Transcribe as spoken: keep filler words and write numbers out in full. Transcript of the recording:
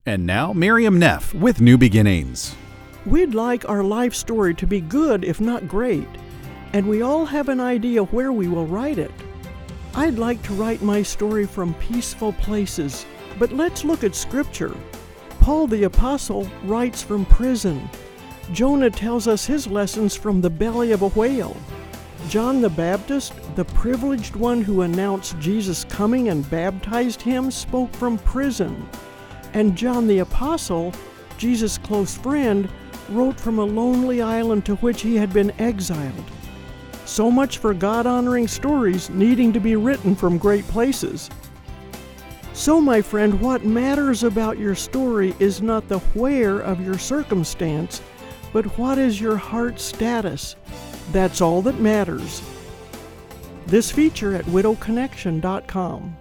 And now, Miriam Neff with New Beginnings. We'd like our life story to be good, if not great, and we all have an idea where we will write it. I'd like to write my story from peaceful places, but let's look at Scripture. Paul the Apostle writes from prison. Jonah tells us his lessons from the belly of a whale. John the Baptist, the privileged one who announced Jesus' coming and baptized him, spoke from prison. And John the Apostle, Jesus' close friend, wrote from a lonely island to which he had been exiled. So much for God-honoring stories needing to be written from great places. So, my friend, what matters about your story is not the where of your circumstance, but what is your heart status. That's all that matters. This feature at widow connection dot com.